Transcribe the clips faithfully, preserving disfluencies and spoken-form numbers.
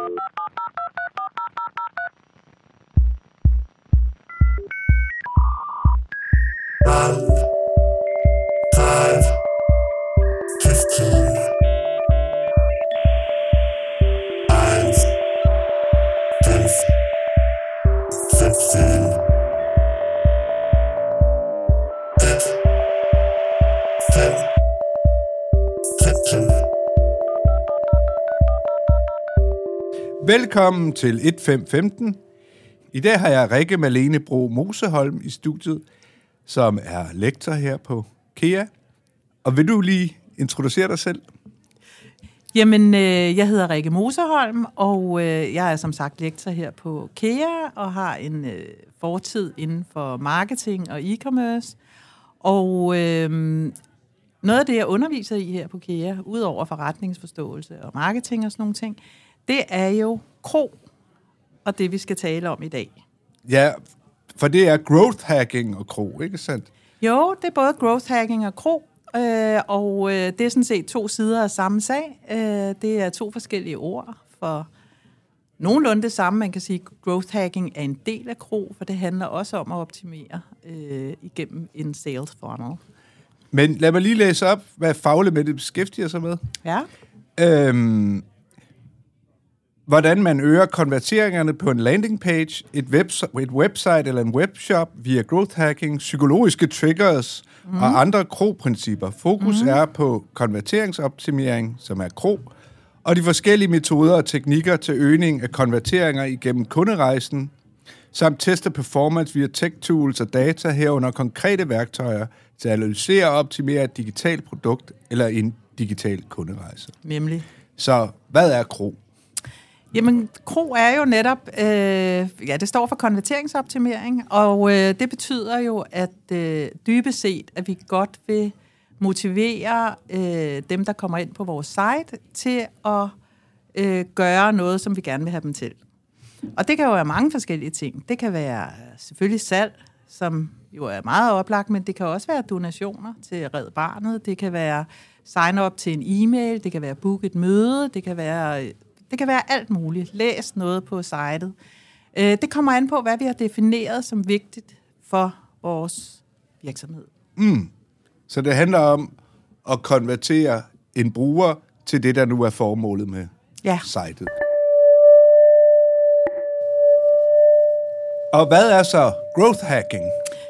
Velkommen til et fem femten. I dag har jeg Rikke Malene Bro Moseholm i studiet, som er lektor her på K E A. Og vil du lige introducere dig selv? Jamen, øh, jeg hedder Rikke Moseholm, og øh, jeg er som sagt lektor her på K E A, og har en øh, fortid inden for marketing og e-commerce. Og øh, noget af det, jeg underviser i her på K E A, ud over forretningsforståelse og marketing og sådan nogle ting, det er jo kro, og det vi skal tale om i dag. Ja, for det er growth hacking og kro, ikke sandt? Jo, det er både growth hacking og kro, øh, og øh, det er sådan set to sider af samme sag. Øh, det er to forskellige ord for nogenlunde det samme. Man kan sige, at growth hacking er en del af kro, for det handler også om at optimere øh, igennem en sales funnel. Men lad mig lige læse op, hvad Faglemente beskæftiger sig med. Ja. Øhm, hvordan man øger konverteringerne på en landing page, et, webs- et website eller en webshop via growth hacking, psykologiske triggers mm. og andre kro-principper. Fokus mm. er på konverteringsoptimering, som er kro, og de forskellige metoder og teknikker til øgning af konverteringer igennem kunderejsen, samt teste performance via tech-tools og data herunder konkrete værktøjer til at analysere og optimere et digitalt produkt eller en digital kunderejse. Nemlig. Så hvad er kro? Jamen, kro er jo netop, øh, ja, det står for konverteringsoptimering, og øh, det betyder jo, at øh, dybest set, at vi godt vil motivere øh, dem, der kommer ind på vores site, til at øh, gøre noget, som vi gerne vil have dem til. Og det kan jo være mange forskellige ting. Det kan være selvfølgelig salg, som jo er meget oplagt, men det kan også være donationer til Red Barnet, det kan være sign up til en e-mail, det kan være book et møde, det kan være... Det kan være alt muligt. Læs noget på sitet. Det kommer an på, hvad vi har defineret som vigtigt for vores virksomhed. Mm. Så det handler om at konvertere en bruger til det, der nu er formålet med ja. sitet. Og hvad er så growth hacking?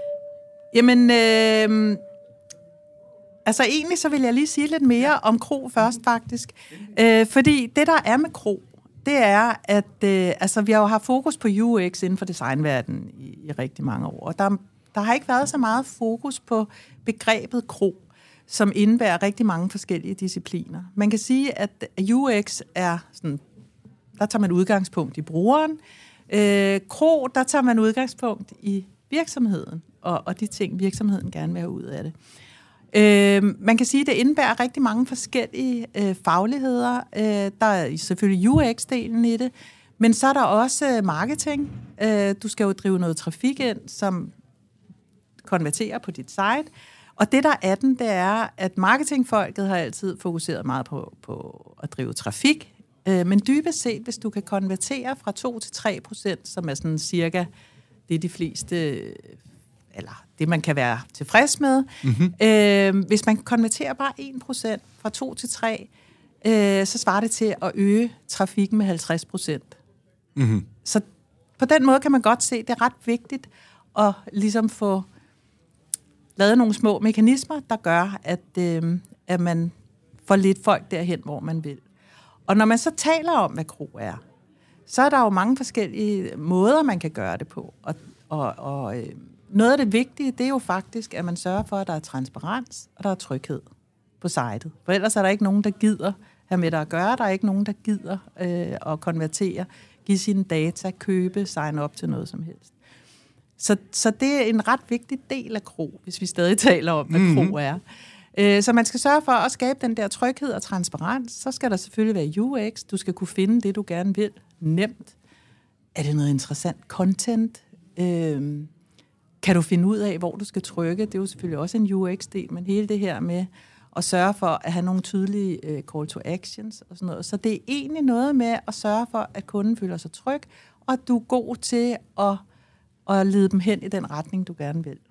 Jamen, øh, altså egentlig så vil jeg lige sige lidt mere om kro først faktisk. Øh, fordi det, der er med kro, det er, at øh, altså, vi har jo haft fokus på U X inden for designverdenen i, i rigtig mange år. Og der, der har ikke været så meget fokus på begrebet kro, som indebærer rigtig mange forskellige discipliner. Man kan sige, at U X er sådan, der tager man udgangspunkt i brugeren. Øh, kro, der tager man udgangspunkt i virksomheden, og, og de ting, virksomheden gerne vil have ud af det. Øh, man kan sige, at det indebærer rigtig mange forskellige øh, fagligheder. Øh, der er selvfølgelig U X-delen i det, men så er der også marketing. Øh, du skal jo drive noget trafik ind, som konverterer på dit site. Og det, der er den, det er, at marketingfolket har altid fokuseret meget på, på at drive trafik. Øh, men dybest set, hvis du kan konvertere fra to til tre procent, som er sådan cirka det, de fleste... eller det, man kan være tilfreds med. Mm-hmm. Øh, hvis man konverterer bare en procent fra to til tre, øh, så svarer det til at øge trafikken med halvtreds procent. Mm-hmm. Så på den måde kan man godt se, at det er ret vigtigt at ligesom få lavet nogle små mekanismer, der gør, at, øh, at man får lidt folk derhen, hvor man vil. Og når man så taler om, hvad kro er, så er der jo mange forskellige måder, man kan gøre det på. Og, og, og øh, noget af det vigtige, det er jo faktisk, at man sørger for, at der er transparens, og der er tryghed på sitet. For ellers er der ikke nogen, der gider have med dig at gøre. Der er ikke nogen, der gider øh, at konvertere, give sine data, købe, sign op til noget som helst. Så, så det er en ret vigtig del af kro, hvis vi stadig taler om, hvad mm-hmm. kro er. Øh, så man skal sørge for at skabe den der tryghed og transparens. Så skal der selvfølgelig være U X. Du skal kunne finde det, du gerne vil. Nemt. Er det noget interessant content? Øh, Kan du finde ud af, hvor du skal trykke? Det er jo selvfølgelig også en U X-del, men hele det her med og sørge for at have nogle tydelige øh, call to actions og sådan noget. Så det er egentlig noget med at sørge for, at kunden føler sig tryg, og at du er god til at, at lede dem hen i den retning, du gerne vil.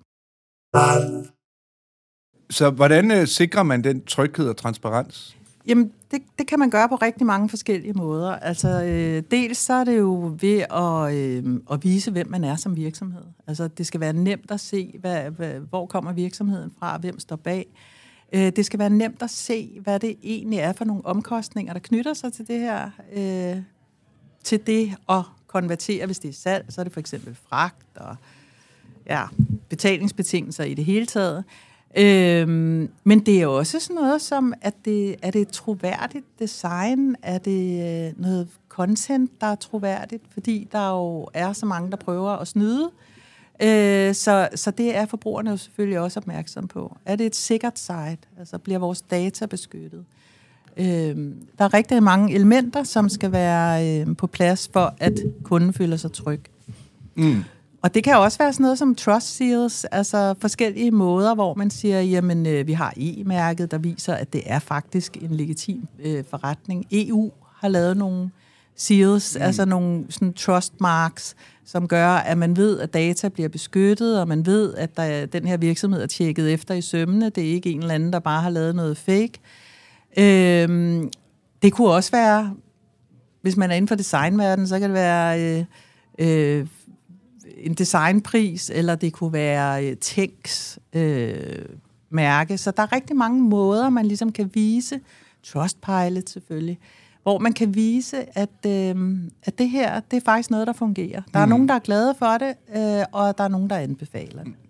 Så hvordan øh, sikrer man den tryghed og transparens? Jamen, det, det kan man gøre på rigtig mange forskellige måder. Altså, øh, dels så er det jo ved at, øh, at vise, hvem man er som virksomhed. Altså, det skal være nemt at se, hvad, hvad, hvor kommer virksomheden fra, hvem står bag. Øh, det skal være nemt at se, hvad det egentlig er for nogle omkostninger, der knytter sig til det her, øh, til det at konvertere, hvis det er salg. Så er det for eksempel fragt og ja, betalingsbetingelser i det hele taget. Øhm, men det er også sådan noget som, at det, er det et troværdigt design? Er det øh, noget content, der er troværdigt? Fordi der jo er så mange, der prøver at snyde. Øh, så, så det er forbrugerne jo selvfølgelig også opmærksom på. Er det et sikkert site? Altså bliver vores data beskyttet? Øh, der er rigtig mange elementer, som skal være øh, på plads for, at kunden føler sig tryg. Mm. Og det kan også være sådan noget som trust seals, altså forskellige måder, hvor man siger, jamen øh, vi har e-mærket, der viser, at det er faktisk en legitim øh, forretning. E U har lavet nogle seals, mm. altså nogle sådan trust marks, som gør, at man ved, at data bliver beskyttet, og man ved, at der, den her virksomhed er tjekket efter i sømmene. Det er ikke en eller anden, der bare har lavet noget fake. Øhm, det kunne også være, hvis man er inden for designverdenen, så kan det være øh, øh, en designpris, eller det kunne være øh, Tænks øh, mærke. Så der er rigtig mange måder, man ligesom kan vise, Trustpilot selvfølgelig, hvor man kan vise, at, øh, at det her, det er faktisk noget, der fungerer. Der er mm. nogen, der er glade for det, øh, og der er nogen, der anbefaler det.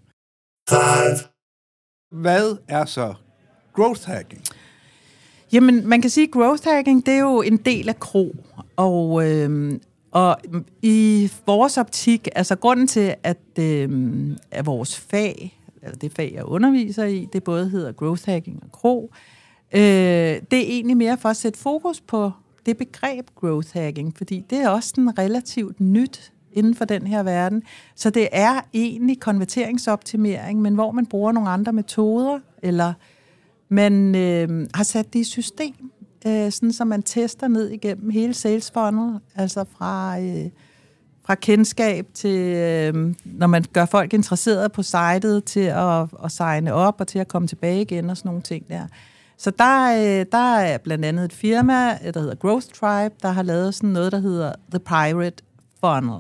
Hvad er så growth hacking? Jamen, man kan sige, at growth hacking, det er jo en del af Kro. Og, øh, og i vores optik, altså grunden til, at, øh, at vores fag, eller det fag, jeg underviser i, det både hedder growth hacking og Kro, øh, det er egentlig mere for at sætte fokus på det begreb growth hacking, fordi det er også sådan relativt nyt inden for den her verden. Så det er egentlig konverteringsoptimering, men hvor man bruger nogle andre metoder, eller man øh, har sat det i system, øh, sådan så man tester ned igennem hele sales funnel, altså fra, øh, fra kendskab til, øh, når man gør folk interesserede på sitet, til at, at signe op og til at komme tilbage igen og sådan nogle ting der. Så der, der er blandt andet et firma, der hedder Growth Tribe, der har lavet sådan noget, der hedder The Pirate Funnel.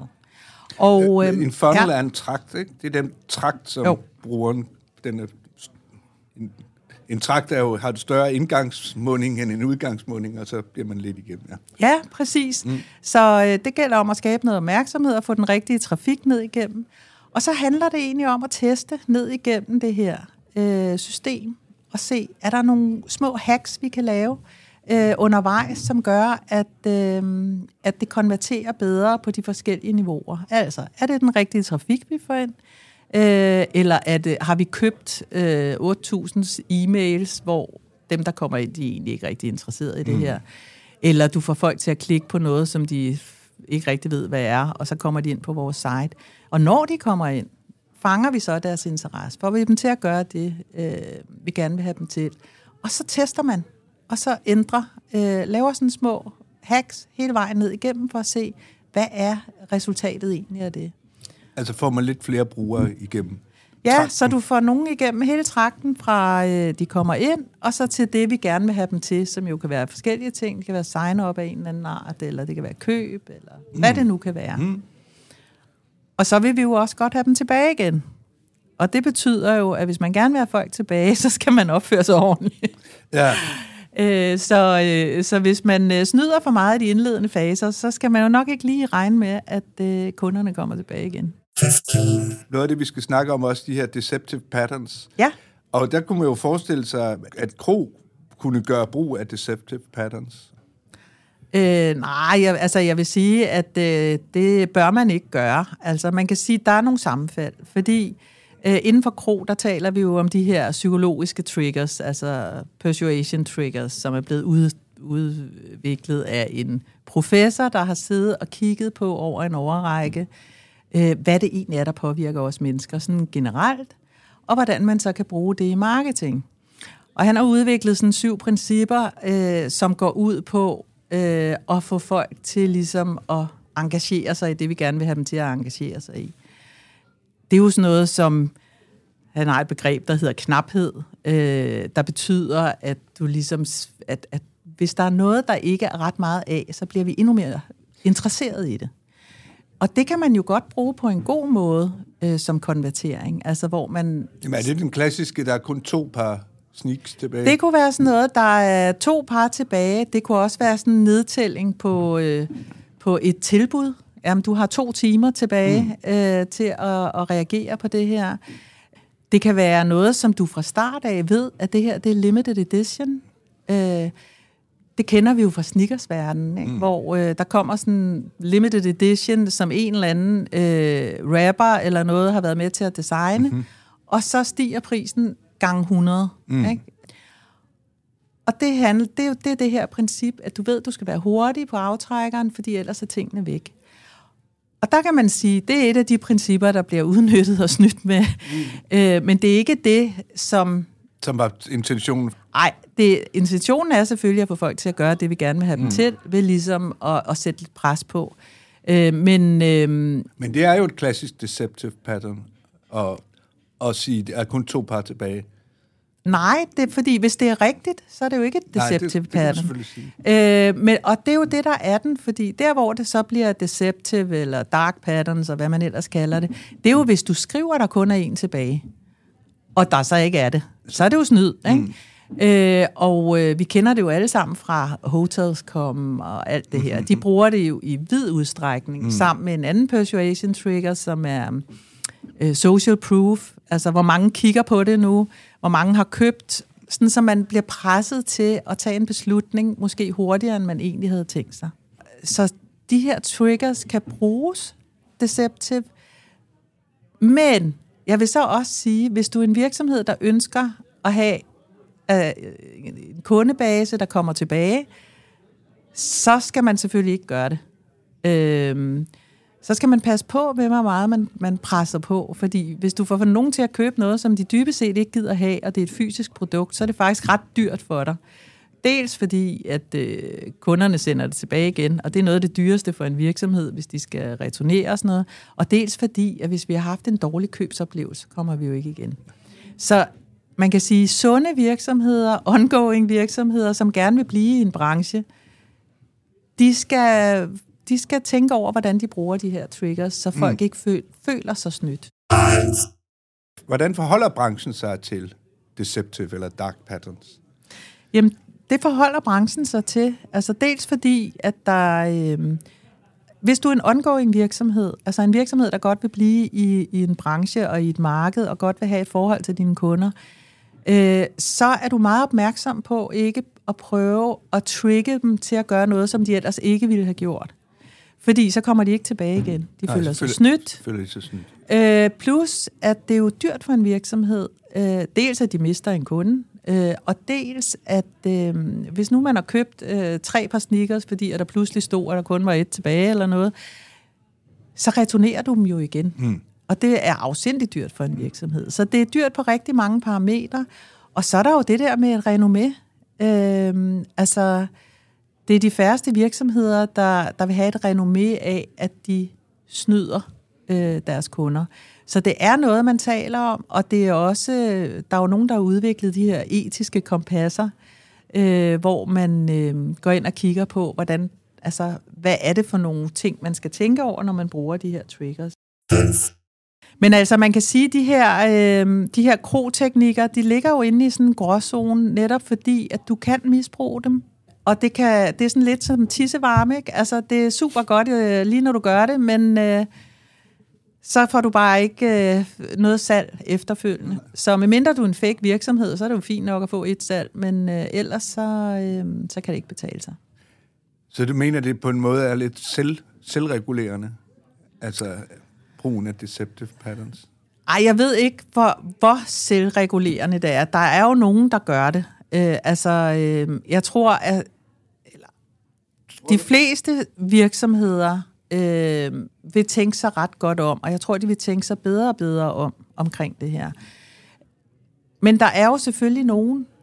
Og, øh, en funnel ja. er en trakt, ikke? Det er den trakt, som jo. brugeren... Den er, en, en trakt er jo, har et større indgangsmunding end en udgangsmunding, og så bliver man lidt igennem. Ja, ja præcis. Mm. Så øh, det gælder om at skabe noget opmærksomhed og få den rigtige trafik ned igennem. Og så handler det egentlig om at teste ned igennem det her øh, system, og se, er der nogle små hacks, vi kan lave øh, undervejs, som gør, at, øh, at det konverterer bedre på de forskellige niveauer. Altså, er det den rigtige trafik, vi får ind? Øh, eller er det, har vi købt øh, otte tusind e-mails, hvor dem, der kommer ind, de er egentlig ikke rigtig interesserede i det mm. her? Eller du får folk til at klikke på noget, som de ikke rigtig ved, hvad er, og så kommer de ind på vores site. Og når de kommer ind, fanger vi så deres interesse, får vi dem til at gøre det, øh, vi gerne vil have dem til. Og så tester man, og så ændrer, øh, laver sådan små hacks hele vejen ned igennem, for at se, hvad er resultatet egentlig af det. Altså får man lidt flere brugere igennem Ja, trakten. Så du får nogen igennem hele trakten, fra øh, de kommer ind, og så til det, vi gerne vil have dem til, som jo kan være forskellige ting. Det kan være sign-up af en eller anden art, eller det kan være køb, eller mm. hvad det nu kan være. Mm. Og så vil vi jo også godt have dem tilbage igen. Og det betyder jo, at hvis man gerne vil have folk tilbage, så skal man opføre sig ordentligt. Ja. øh, så, øh, så hvis man øh, snyder for meget i de indledende faser, så skal man jo nok ikke lige regne med, at øh, kunderne kommer tilbage igen. Noget af det, vi skal snakke om også, de her deceptive patterns. Ja. Og der kunne man jo forestille sig, at Kro kunne gøre brug af deceptive patterns. Øh, nej, jeg, altså jeg vil sige, at øh, det bør man ikke gøre. Altså man kan sige, at der er nogle sammenfald, fordi øh, inden for Kro, der taler vi jo om de her psykologiske triggers, altså persuasion triggers, som er blevet ud, udviklet af en professor, der har siddet og kigget på over en årrække, øh, hvad det egentlig er, der påvirker os mennesker sådan generelt, og hvordan man så kan bruge det i marketing. Og han har udviklet sådan syv principper, øh, som går ud på øh, at få folk til ligesom at engagere sig i det, vi gerne vil have dem til at engagere sig i. Det er jo sådan noget, som han har et begreb, der hedder knaphed, øh, der betyder, at du ligesom, at, at hvis der er noget, der ikke er ret meget af, så bliver vi endnu mere interesseret i det. Og det kan man jo godt bruge på en god måde øh, som konvertering, altså hvor man... Jamen er det den klassiske, der er kun to par sneaks tilbage? Det kunne være sådan noget, der er to par tilbage. Det kunne også være sådan en nedtælling på, øh, på et tilbud. Jamen, du har to timer tilbage mm. øh, til at, at reagere på det her. Det kan være noget, som du fra start af ved, at det her det er limited edition. Øh, det kender vi jo fra sneakersverdenen, ikke? Mm. Hvor øh, der kommer sådan limited edition, som en eller anden øh, rapper eller noget har været med til at designe, mm-hmm. og så stiger prisen gang hundrede. Mm. Ikke? Og det, handler, det er jo det, det her princip, at du ved, at du skal være hurtig på aftrækkeren, fordi ellers er tingene væk. Og der kan man sige, det er et af de principper, der bliver udnyttet og snydt med. Mm. Øh, men det er ikke det, som... Som var intentionen? Nej, det, intentionen er selvfølgelig at få folk til at gøre det, vi gerne vil have dem mm. til, ved ligesom at, at sætte lidt pres på. Øh, men, øh, men det er jo et klassisk deceptive pattern, at, at sige, at der er kun to par tilbage. Nej, det er fordi, hvis det er rigtigt, så er det jo ikke et deceptive Nej, det, pattern. det kan sige. Øh, men, og det er jo det, der er den, fordi der, hvor det så bliver deceptive, eller dark patterns, og hvad man ellers kalder det, det er jo, hvis du skriver, der kun er en tilbage, og der så ikke er det. Så er det jo snyd, ikke? Mm. Øh, og øh, vi kender det jo alle sammen fra Hotels punktum com og alt det her. De bruger det jo i vid udstrækning, mm. sammen med en anden persuasion trigger, som er øh, social proof, altså hvor mange kigger på det nu, hvor mange har købt, sådan så man bliver presset til at tage en beslutning, måske hurtigere, end man egentlig havde tænkt sig. Så de her triggers kan bruges deceptive, men jeg vil så også sige, hvis du er en virksomhed, der ønsker at have øh, en kundebase, der kommer tilbage, så skal man selvfølgelig ikke gøre det. Øh, så skal man passe på med, hvor meget man, man presser på, fordi hvis du får nogen til at købe noget, som de dybest set ikke gider have, og det er et fysisk produkt, så er det faktisk ret dyrt for dig. Dels fordi, at øh, kunderne sender det tilbage igen, og det er noget af det dyreste for en virksomhed, hvis de skal returnere og sådan noget. Og dels fordi, at hvis vi har haft en dårlig købsoplevelse, kommer vi jo ikke igen. Så man kan sige, sunde virksomheder, ongoing virksomheder, som gerne vil blive i en branche, de skal, de skal tænke over, hvordan de bruger de her triggers, så folk mm. ikke føl, føler sig snydt. Hvordan forholder branchen sig til deceptive eller dark patterns? Jamen, det forholder branchen sig til. Altså dels fordi, at der... Øh, hvis du er en ongoing virksomhed, altså en virksomhed, der godt vil blive i, i en branche og i et marked, og godt vil have et forhold til dine kunder, øh, så er du meget opmærksom på ikke at prøve at trigge dem til at gøre noget, som de ellers ikke ville have gjort. Fordi så kommer de ikke tilbage igen. De Nej, føler sig snydt. Føler sig snydt. Øh, plus, at det er jo dyrt for en virksomhed. Øh, dels, at de mister en kunde, øh, og dels, at øh, hvis nu man har købt øh, tre par sneakers, fordi at der pludselig stod, at der kun var et tilbage eller noget, så returnerer du dem jo igen. Mm. Og det er afsindigt dyrt for en virksomhed. Så det er dyrt på rigtig mange parametre. Og så er der jo det der med et renommé. Øh, altså, det er de færreste virksomheder, der, der vil have et renommé af, at de snyder øh, deres kunder. Så det er noget, man taler om, og det er også, der er jo nogen, der har udviklet de her etiske kompasser, øh, hvor man øh, går ind og kigger på, hvordan, altså, hvad er det for nogle ting, man skal tænke over, når man bruger de her triggers. Men altså, man kan sige, at de her, øh, de her kro-teknikker, de ligger jo inde i sådan en gråzone, netop fordi, at du kan misbruge dem. Og det, kan, det er sådan lidt som tissevarme, ikke? Altså, det er super godt øh, lige når du gør det, men øh, så får du bare ikke øh, noget salg efterfølgende. Så medmindre du er en fake virksomhed, så er det jo fint nok at få et salg, men øh, ellers så, øh, så kan det ikke betale sig. Så du mener, det på en måde er lidt selv, selvregulerende? Altså brugen af deceptive patterns? Ej, jeg ved ikke, hvor, hvor selvregulerende det er. Der er jo nogen, der gør det. Øh, altså, øh, jeg tror, at eller, de fleste virksomheder øh, vil tænke sig ret godt om, og jeg tror, de vil tænke sig bedre og bedre om omkring det her. Men der er jo selvfølgelig nogen,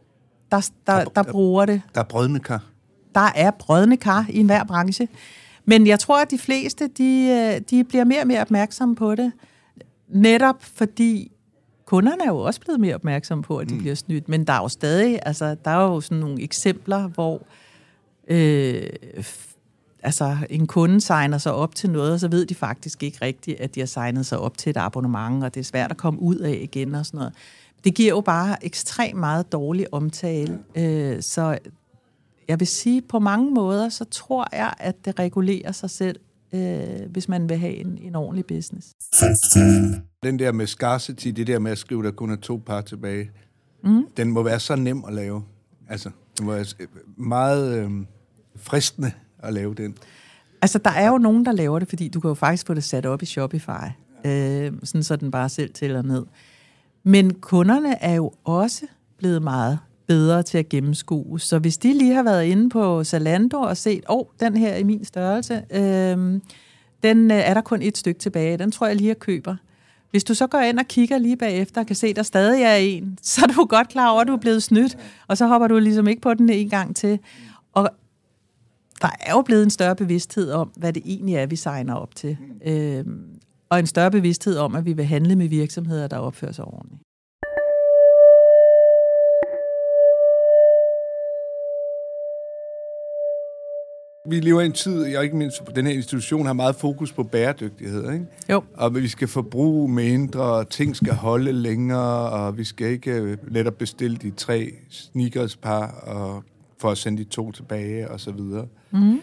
der, der, der bruger det. Der er brødne kar. Der er brødne kar i enhver branche. Men jeg tror, at de fleste, de, de bliver mere og mere opmærksomme på det. Netop fordi kunderne er jo også blevet mere opmærksomme på, at de mm. bliver snydt. Men der er jo stadig, altså, der er jo sådan nogle eksempler, hvor øh, altså, en kunde signer sig op til noget, og så ved de faktisk ikke rigtigt, at de har signet sig op til et abonnement, og det er svært at komme ud af igen og sådan noget. Det giver jo bare ekstremt meget dårlig omtale. Øh, så jeg vil sige, på mange måder, så tror jeg, at det regulerer sig selv, øh, hvis man vil have en, en ordentlig business. Den der med scarcity, det der med at skrive, der kun er to par tilbage, mm. den må være så nem at lave. Altså, det må være meget øh, fristende at lave den. Altså, der er jo nogen, der laver det, fordi du kan jo faktisk få det sat op i Shopify, øh, sådan så den bare selv tæller ned. Men kunderne er jo også blevet meget bedre til at gennemskue. Så hvis de lige har været inde på Zalando og set, åh, oh, den her er min størrelse, øh, den øh, er der kun et stykke tilbage, den tror jeg lige, jeg køber. Hvis du så går ind og kigger lige bagefter og kan se, at der stadig er en, så er du godt klar over, at du er blevet snydt, og så hopper du ligesom ikke på den en gang til. Og der er jo blevet en større bevidsthed om, hvad det egentlig er, vi signer op til. Øh, og en større bevidsthed om, at vi vil handle med virksomheder, der opfører sig ordentligt. Vi lever i en tid, og ikke mindst den her institution har meget fokus på bæredygtighed, ikke? Jo. Og vi skal forbruge mindre, og ting skal holde længere, og vi skal ikke netop bestille de tre sneakerspar og for at sende de to tilbage, og så videre. Mm.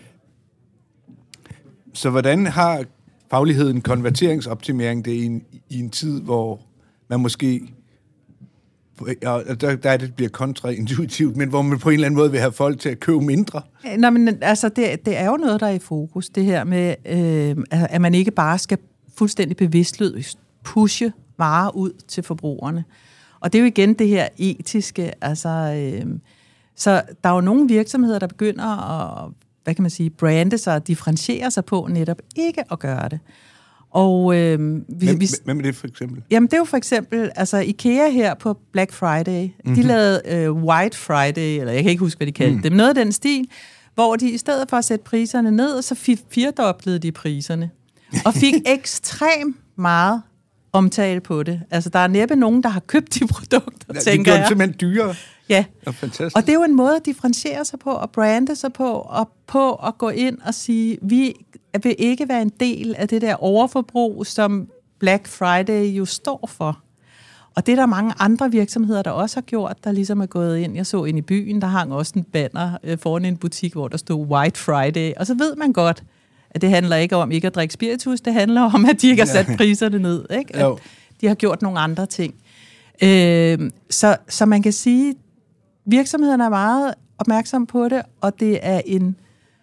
Så hvordan har fagligheden konverteringsoptimering det i en, i en tid, hvor man måske, ja, der, der det bliver kontraintuitivt, men hvor man på en eller anden måde vil have folk til at købe mindre? Nå, men altså, det, det er jo noget, der er i fokus, det her med, øh, at man ikke bare skal fuldstændig bevidstløst pushe varer ud til forbrugerne. Og det er jo igen det her etiske, altså, øh, så der er jo nogle virksomheder, der begynder at, hvad kan man sige, brande sig og differentiere sig på netop ikke at gøre det. Og, øh, vi, hvem, vi, hvem er det for eksempel? Jamen, det er jo for eksempel, altså IKEA her på Black Friday, mm-hmm. de lavede øh, White Friday, eller jeg kan ikke huske, hvad de kaldte mm. det, men noget af den stil, hvor de i stedet for at sætte priserne ned, så firdoblede de priserne, og fik ekstremt meget omtale på det. Altså, der er næppe nogen, der har købt de produkter, ja, tænker jeg. Det gør simpelthen dyrere. Ja, og, fantastisk. Og det er jo en måde at differentiere sig på, og brande sig på, og på at gå ind og sige, vi vil ikke være en del af det der overforbrug, som Black Friday jo står for. Og det er der mange andre virksomheder, der også har gjort, der ligesom er gået ind. Jeg så ind i byen, der hang også en banner øh, foran en butik, hvor der stod White Friday. Og så ved man godt, at det handler ikke om ikke at drikke spiritus, det handler om, at de ikke har sat priserne ned. Ikke? At de har gjort nogle andre ting. Øh, så, så man kan sige, virksomhederne er meget opmærksom på det, og det er en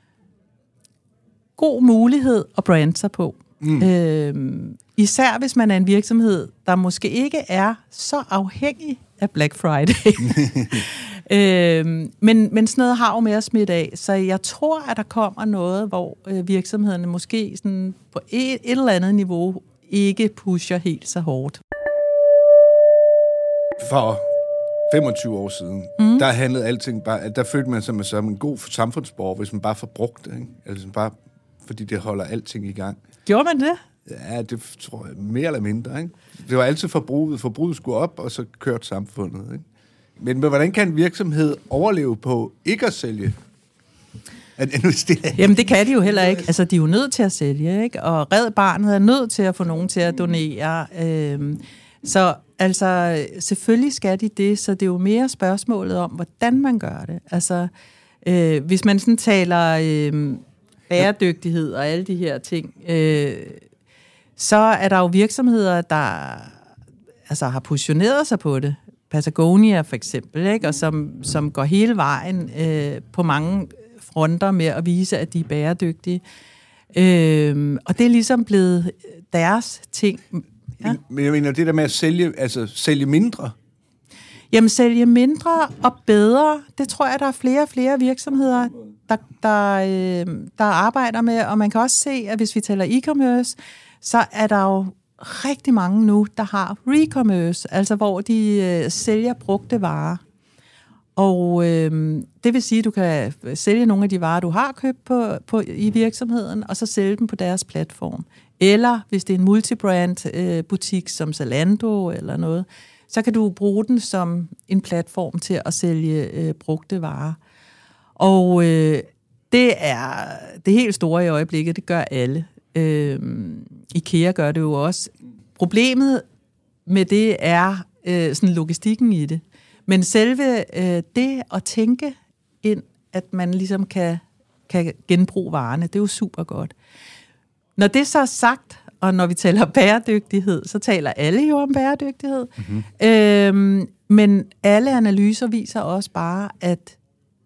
god mulighed at brande sig på. Mm. Øh, især hvis man er en virksomhed, der måske ikke er så afhængig af Black Friday. øh, men, men sådan noget har jo med at smitte af. Så jeg tror, at der kommer noget, hvor øh, virksomhederne måske sådan på et, et eller andet niveau ikke pusher helt så hårdt. For femogtyve år siden, mm. der handlede alting bare, der følte man sig som en god samfundsborger, hvis man bare forbrugte, ikke? Altså bare, fordi det holder alting i gang. Gjorde man det? Ja, det tror jeg mere eller mindre, ikke? Det var altid forbruget. Forbruget skulle op, og så kørte samfundet, ikke? Men, men hvordan kan en virksomhed overleve på ikke at sælge? Jamen, det kan de jo heller ikke. Altså, de er jo nødt til at sælge, ikke? Og Red Barnet er nødt til at få nogen til at donere. Øhm, så altså, selvfølgelig skal de det, så det er jo mere spørgsmålet om, hvordan man gør det. Altså, øh, hvis man sådan taler øh, bæredygtighed og alle de her ting, øh, så er der jo virksomheder, der altså, har positioneret sig på det. Patagonia for eksempel, ikke? Og som, som går hele vejen øh, på mange fronter med at vise, at de er bæredygtige. Øh, og det er ligesom blevet deres ting. Ja. Men jeg mener, det der med at sælge, altså sælge mindre? Jamen, sælge mindre og bedre, det tror jeg, der er flere og flere virksomheder, der, der, øh, der arbejder med. Og man kan også se, at hvis vi taler e-commerce, så er der jo rigtig mange nu, der har re-commerce, altså hvor de øh, sælger brugte varer. Og øh, det vil sige, at du kan sælge nogle af de varer, du har købt på, på, i virksomheden, og så sælge dem på deres platform. Eller hvis det er en multibrand øh, butik som Zalando eller noget, så kan du bruge den som en platform til at sælge øh, brugte varer. Og øh, det er det helt store i øjeblikket, det gør alle. Øh, IKEA gør det jo også. Problemet med det er øh, sådan logistikken i det. Men selve øh, det at tænke ind, at man ligesom kan, kan genbruge varerne, det er jo super godt. Når det så er sagt, og når vi taler bæredygtighed, så taler alle jo om bæredygtighed. Mm-hmm. Øhm, men alle analyser viser også bare, at,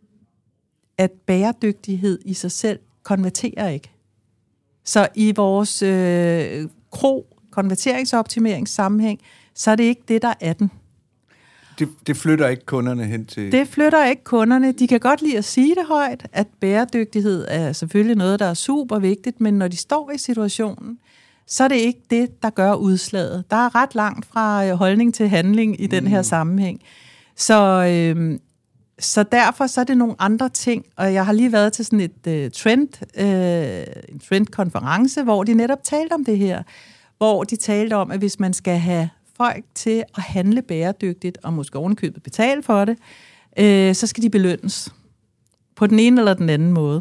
at bæredygtighed i sig selv konverterer ikke. Så i vores øh, kro, konverteringsoptimeringssammenhæng, så er det ikke det, der er den. Det, det flytter ikke kunderne hen til... Det flytter ikke kunderne. De kan godt lide at sige det højt, at bæredygtighed er selvfølgelig noget, der er super vigtigt, men når de står i situationen, så er det ikke det, der gør udslaget. Der er ret langt fra holdning til handling i mm. den her sammenhæng. Så, øhm, så derfor så er det nogle andre ting, og jeg har lige været til sådan et øh, trend, øh, en trendkonference, hvor de netop talte om det her, hvor de talte om, at hvis man skal have folk til at handle bæredygtigt, og måske ovenikøbet betale for det, øh, så skal de belønnes på den ene eller den anden måde.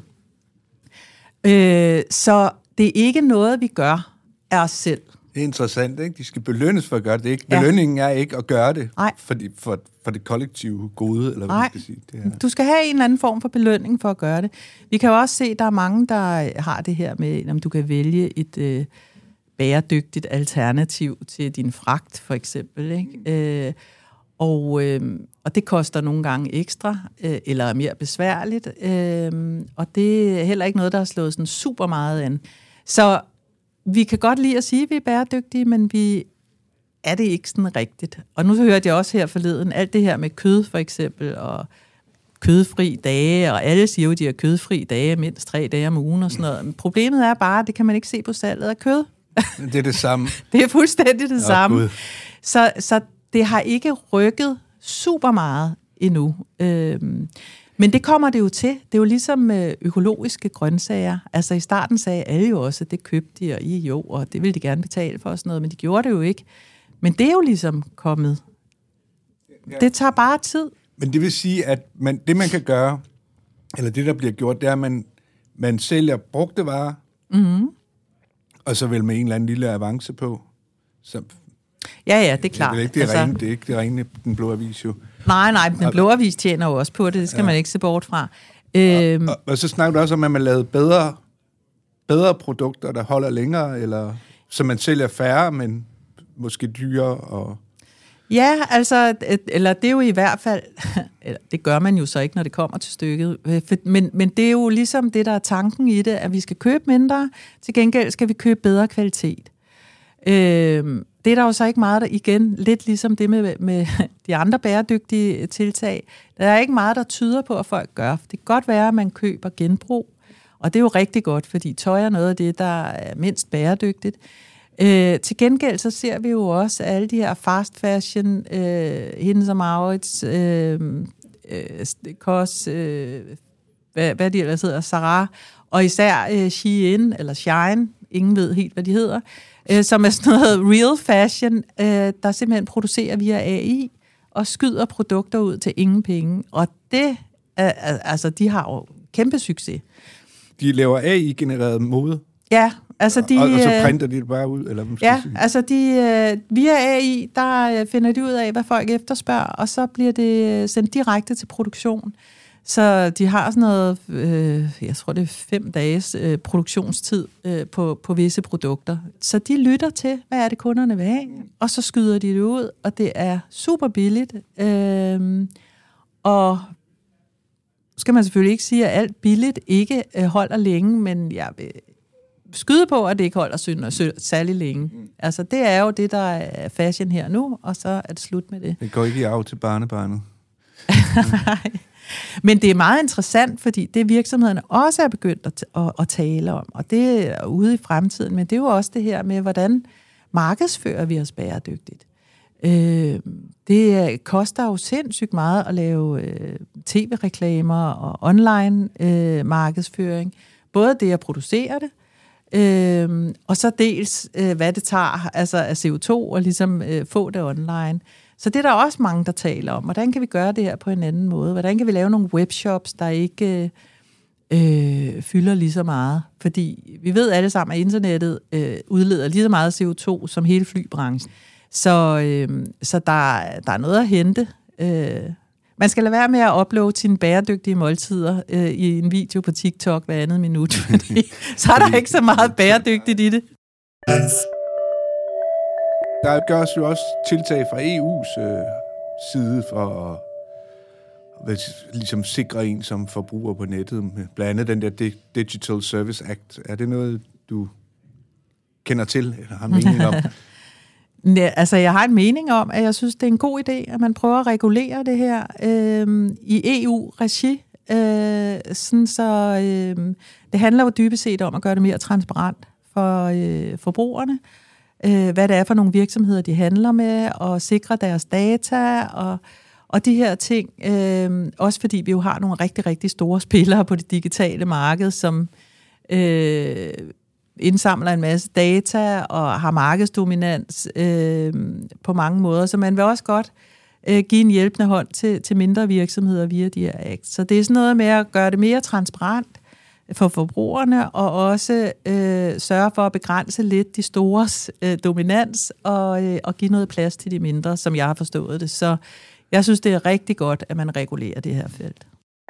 Øh, så det er ikke noget, vi gør af os selv. Det er interessant, ikke? De skal belønnes for at gøre det. Ikke? Belønningen er ikke at gøre det for, de, for, for det kollektive gode, eller hvad man skal sige. Det er. Du skal have en eller anden form for belønning for at gøre det. Vi kan jo også se, at der er mange, der har det her med, om du kan vælge et... Øh, bæredygtigt alternativ til din fragt, for eksempel. Ikke? Øh, og, øh, og det koster nogle gange ekstra, øh, eller er mere besværligt, øh, og det er heller ikke noget, der har slået sådan super meget an. Så vi kan godt lide at sige, at vi er bæredygtige, men vi er det ikke sådan rigtigt. Og nu hørte jeg også her forleden, alt det her med kød, for eksempel, og kødfri dage, og alle siger jo, at de har kødfri dage, mindst tre dage om ugen og sådan noget. Men problemet er bare, at det kan man ikke se på salget af kød. Det er det samme. Det er fuldstændig det oh, samme. Så, så det har ikke rykket super meget endnu. Øhm, men det kommer det jo til. Det er jo ligesom økologiske grøntsager. Altså i starten sagde alle jo også, at det købte de, og I jo, og det ville de gerne betale for og sådan noget, men de gjorde det jo ikke. Men det er jo ligesom kommet. Ja. Det tager bare tid. Men det vil sige, at man, det man kan gøre, eller det der bliver gjort, det er, at man, man sælger brugte varer, mm-hmm. og så vel med en eller anden lille avance på. Så, ja, ja, det er klart. Det er ikke det, altså, rene, det, er ikke det rene, den blå avis jo. Nej, nej, den blå avis tjener jo også på det, det skal ja. man ikke se bort fra. Øhm, og, og, og så snakker du også om, at man lavede bedre, bedre produkter, der holder længere, eller så man sælger færre, men måske dyrere og... Ja, altså, eller det er jo i hvert fald, eller det gør man jo så ikke, når det kommer til stykket, men, men det er jo ligesom det, der er tanken i det, at vi skal købe mindre, til gengæld skal vi købe bedre kvalitet. Øh, det er der jo så ikke meget, der igen, lidt ligesom det med, med de andre bæredygtige tiltag, der er ikke meget, der tyder på, at folk gør. Det kan godt være, at man køber genbrug, og det er jo rigtig godt, fordi tøj er noget af det, der er mindst bæredygtigt. Øh, til gengæld så ser vi jo også alle de her fast fashion, øh, Hennes og Mauritz, øh, øh, Kos, øh, hvad, hvad de ellers hedder, Zara, og især øh, Shein, eller Shine, ingen ved helt, hvad de hedder, øh, som er sådan noget real fashion, øh, der simpelthen producerer via A I, og skyder produkter ud til ingen penge. Og det, er, altså, de har jo kæmpe succes. De laver A I-genereret mode? Ja, altså de... Og, og så printer de det bare ud, eller hvad skal ja, sige? altså de, via A I, der finder de ud af, hvad folk efterspørger, og så bliver det sendt direkte til produktion. Så de har sådan noget, øh, jeg tror det er fem dages øh, produktionstid øh, på, på visse produkter. Så de lytter til, hvad er det kunderne vil have, og så skyder de det ud, og det er super billigt. Øh, og skal man selvfølgelig ikke sige, at alt billigt ikke øh, holder længe, men jeg vil skyde på, at det ikke holder synd særlig længe. Altså, det er jo det, der er fashion her nu, og så er det slut med det. Det går ikke i arv til barnebarnet. Nej. Men det er meget interessant, fordi det virksomhederne også er begyndt at, at, at tale om, og det er ude i fremtiden, men det er jo også det her med, hvordan markedsfører vi os bæredygtigt. Øh, det koster jo sindssygt meget at lave øh, tv-reklamer og online øh, markedsføring. Både det at producere det, øh, og så dels øh, hvad det tager altså af C O to og ligesom øh, få det online. Så det er der også mange, der taler om. Hvordan kan vi gøre det her på en anden måde? Hvordan kan vi lave nogle webshops, der ikke øh, fylder lige så meget? Fordi vi ved alle sammen, at internettet øh, udleder lige så meget C O to som hele flybranchen. Så, øh, så der, der er noget at hente. Øh, man skal lade være med at uploade sine bæredygtige måltider øh, i en video på TikTok hver andet minut, fordi så er der ikke så meget bæredygtigt i det. Der gøres jo også tiltag fra E U's øh, side for at ligesom sikre en som forbruger på nettet, med blandt andet den der Digital Service Act. Er det noget, du kender til, eller har mening om? Ja, altså, jeg har en mening om, at jeg synes, det er en god idé, at man prøver at regulere det her øh, i E U-regi. Øh, sådan så øh, det handler jo dybest set om at gøre det mere transparent for øh, forbrugerne. Øh, hvad det er for nogle virksomheder, de handler med, og sikre deres data, og, og de her ting. Øh, også fordi vi jo har nogle rigtig, rigtig store spillere på det digitale marked, som øh, indsamler en masse data og har markedsdominans øh, på mange måder. Så man vil også godt øh, give en hjælpende hånd til, til mindre virksomheder via de her acts. Så det er sådan noget med at gøre det mere transparent for forbrugerne, og også øh, sørge for at begrænse lidt de stores øh, dominans, og, øh, og give noget plads til de mindre, som jeg har forstået det. Så jeg synes, det er rigtig godt, at man regulerer det her felt.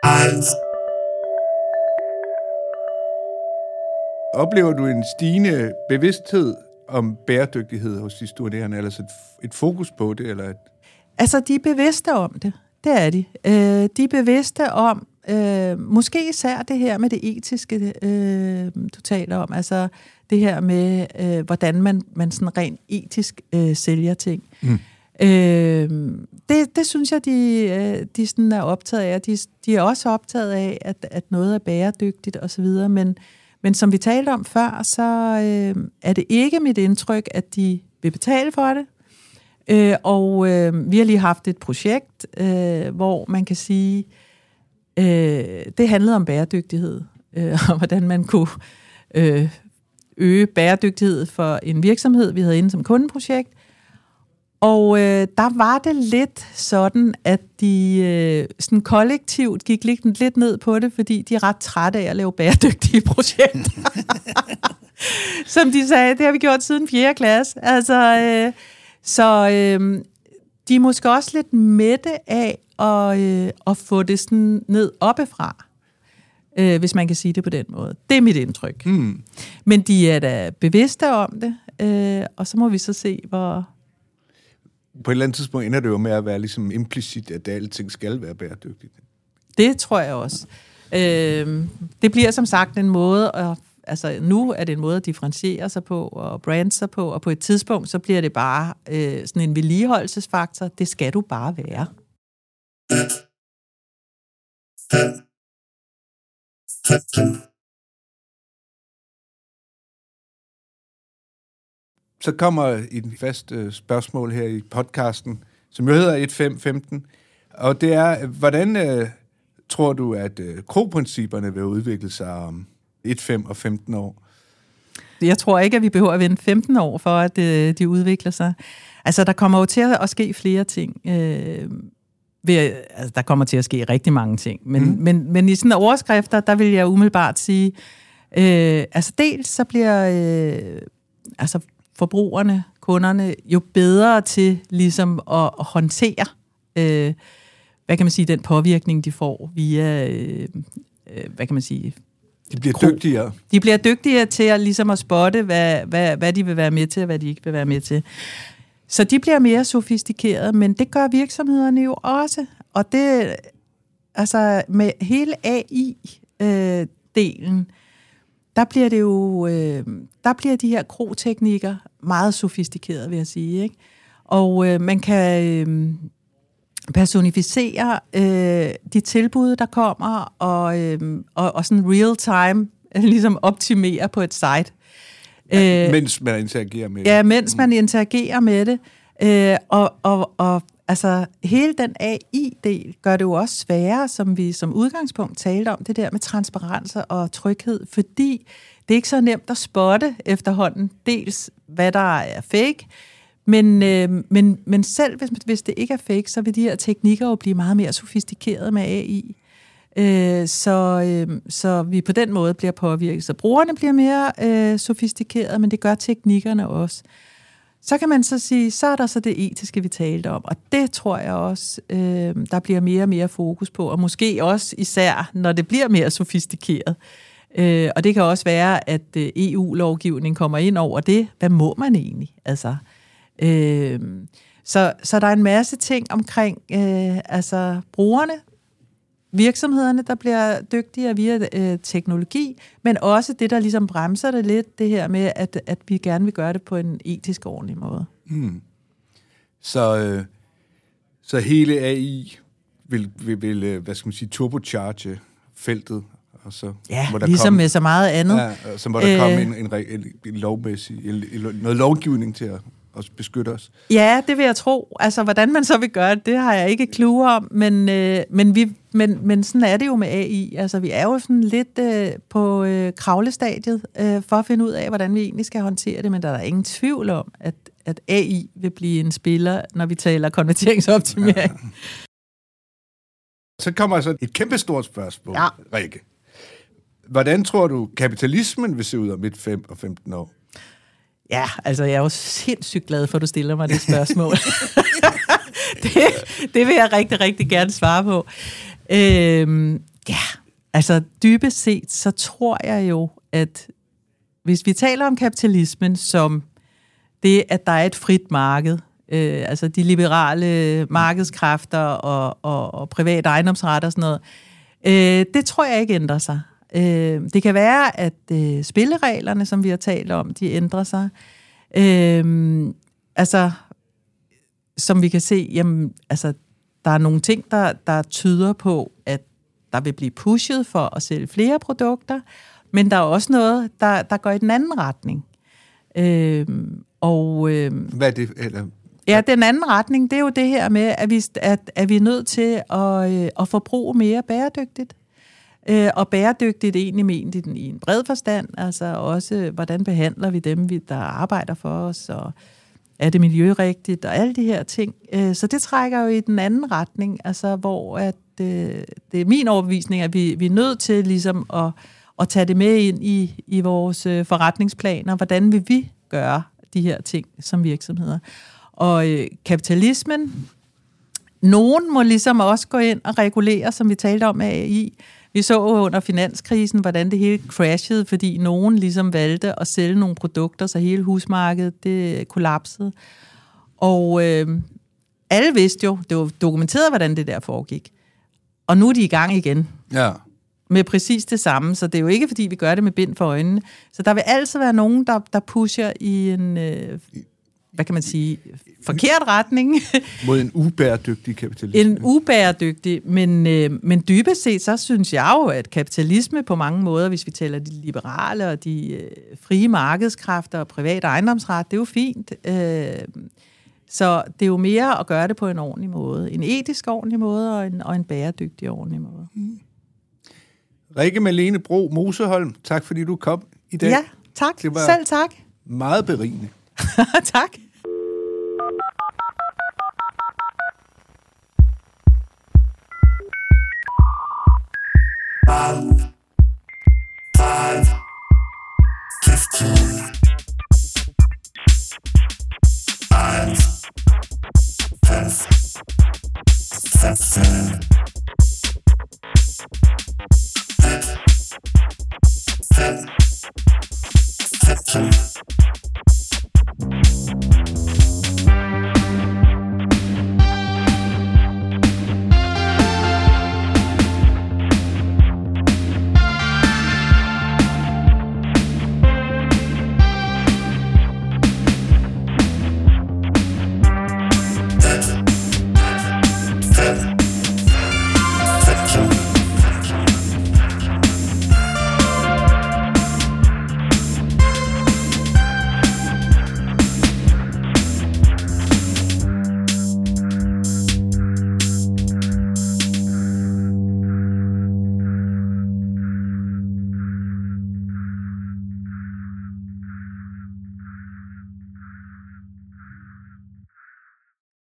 Oplever du en stigende bevidsthed om bæredygtighed hos de studerende, eller et, et fokus på det? Eller et... Altså, de er bevidste om det. Det er de. Øh, de er bevidste om, øh, måske især det her med det etiske, øh, du taler om, altså det her med, øh, hvordan man, man sådan rent etisk øh, sælger ting. Mm. Øh, det, det synes jeg, de, de sådan er optaget af. De, de er også optaget af, at, at noget er bæredygtigt osv., men Men som vi talte om før, så øh, er det ikke mit indtryk, at de vil betale for det. Øh, og øh, vi har lige haft et projekt, øh, hvor man kan sige, øh, det handlede om bæredygtighed, øh, og hvordan man kunne øh, øge bæredygtighed for en virksomhed, vi havde inde som kundeprojekt. Og øh, der var det lidt sådan, at de øh, sådan kollektivt gik lidt, lidt ned på det, fordi de er ret trætte af at lave bæredygtige projekter. Som de sagde, det har vi gjort siden fjerde klasse. Altså, øh, så øh, de er måske også lidt mætte af at, øh, at få det sådan ned oppefra, øh, hvis man kan sige det på den måde. Det er mit indtryk. Mm. Men de er da bevidste om det, øh, og så må vi så se, hvor... På et eller andet tidspunkt ender det jo med at være ligesom implicit, at alting skal være bæredygtigt. Det tror jeg også. Øh, det bliver som sagt en måde, at, altså nu er det en måde at differentiere sig på og brande sig på, og på et tidspunkt så bliver det bare øh, sådan en vedligeholdelsesfaktor. Det skal du bare være. Så kommer et fast øh, spørgsmål her i podcasten, som jo hedder et fem femten, og det er, hvordan øh, tror du, at øh, Kro-principperne vil udvikle sig om et, fem og femten år? Jeg tror ikke, at vi behøver at vente femten år for, at øh, de udvikler sig. Altså, der kommer jo til at ske flere ting. Øh, ved, altså, der kommer til at ske rigtig mange ting. Men, mm. men, men i sådan overskrifter, der vil jeg umiddelbart sige, øh, altså dels så bliver... Øh, altså forbrugerne, kunderne, jo bedre til ligesom at, at håndtere, øh, hvad kan man sige, den påvirkning, de får via, øh, hvad kan man sige... De bliver kro. dygtigere. De bliver dygtigere til at, ligesom at spotte, hvad, hvad, hvad de vil være med til, og hvad de ikke vil være med til. Så de bliver mere sofistikerede, men det gør virksomhederne jo også. Og det, altså med hele A I-delen, øh, der bliver det jo, øh, der bliver de her kroteknikker meget sofistikerede, vil jeg sige, ikke? Og øh, man kan øh, personificere øh, de tilbud, der kommer, og, øh, og, og sådan real time ligesom optimere på et site. Ja, øh, mens man interagerer med det. Ja, mens man interagerer med det. Øh, og, og, og altså, hele den A I-del gør det jo også sværere, som vi som udgangspunkt talte om, det der med transparens og tryghed, fordi det er ikke så nemt at spotte efterhånden, dels hvad der er fake, men, øh, men, men selv hvis, hvis det ikke er fake, så vil de her teknikker jo blive meget mere sofistikerede med A I. Øh, så, øh, så vi på den måde bliver påvirket. Så brugerne bliver mere øh, sofistikerede, men det gør teknikkerne også. Så kan man så sige, så er der så det etiske, vi talte om, og det tror jeg også, øh, der bliver mere og mere fokus på, og måske også især, når det bliver mere sofistikeret. Øh, og det kan også være, at øh, E U-lovgivning kommer ind over det. Hvad må man egentlig? Altså, øh, så, så der er en masse ting omkring øh, altså brugerne, virksomhederne, der bliver dygtigere via øh, teknologi, men også det, der ligesom bremser det lidt, det her med, at, at vi gerne vil gøre det på en etisk ordentlig måde. Mm. Så, øh, så hele A I vil, vil, vil, hvad skal man sige, turbocharge feltet, og så ja, må der ligesom komme, med så meget andet. Ja, så må der øh, komme en, en, en, en lovmæssig, en, noget lovgivning til at også beskytte os. Ja, det vil jeg tro. Altså, hvordan man så vil gøre det, det har jeg ikke clue om, men, øh, men, vi, men, men sådan er det jo med A I. Altså, vi er jo sådan lidt øh, på øh, kravlestadiet øh, for at finde ud af, hvordan vi egentlig skal håndtere det, men der er der ingen tvivl om, at, at A I vil blive en spiller, når vi taler konverteringsoptimering. Ja. Så kommer altså et kæmpestort spørgsmål, ja. Rikke. Hvordan tror du, kapitalismen vil se ud om et fem og femten år? Ja, altså jeg er jo sindssygt glad for, at du stiller mig det spørgsmål. det, det vil jeg rigtig, rigtig gerne svare på. Øhm, ja, altså dybest set, så tror jeg jo, at hvis vi taler om kapitalismen som det, at der er et frit marked, øh, altså de liberale markedskræfter og, og, og privat ejendomsret og sådan noget, øh, det tror jeg ikke ændrer sig. Øh, det kan være, at øh, spillereglerne, som vi har talt om, de ændrer sig. Øh, altså, som vi kan se, jamen, altså, der er nogle ting, der, der tyder på, at der vil blive pushet for at sælge flere produkter, men der er også noget, der, der går i den anden retning. Øh, og, øh, Hvad er det? Eller? Ja, den anden retning, det er jo det her med, at vi, at, at vi er nødt til at, øh, at forbruge mere bæredygtigt. Øh, og bæredygtigt egentlig ment i, den, i en bred forstand, altså også, hvordan behandler vi dem, vi, der arbejder for os, og er det miljørigtigt, og alle de her ting. Øh, så det trækker jo i den anden retning, altså hvor at, øh, det er min overbevisning, at vi, vi er nødt til ligesom at, at tage det med ind i, i vores øh, forretningsplaner. Hvordan vil vi gøre de her ting som virksomheder? Og øh, kapitalismen, nogen må ligesom også gå ind og regulere, som vi talte om med A I. Vi så under finanskrisen, hvordan det hele crashede, fordi nogen ligesom valgte at sælge nogle produkter, så hele husmarkedet det kollapsede. Og øh, alle vidste jo, det var dokumenteret, hvordan det der foregik. Og nu er de i gang igen. Ja. Med præcis det samme, så det er jo ikke, fordi vi gør det med bind for øjnene. Så der vil altid være nogen, der, der pusher i en, øh, hvad kan man sige, forkert retning. Mod en ubæredygtig kapitalisme. En ubæredygtig, men, øh, men dybest set, så synes jeg jo, at kapitalisme på mange måder, hvis vi taler de liberale og de øh, frie markedskræfter og privat ejendomsret, det er jo fint. Øh, så det er jo mere at gøre det på en ordentlig måde. En etisk ordentlig måde og en, og en bæredygtig ordentlig måde. Mm. Rikke Malene Bro Moseholm, tak fordi du kom i dag. Ja, tak. Selv tak. Meget berigende. Tak. Five, five, fifteen. Five, fifth, fifteen. Fifth, fifth, fifteen.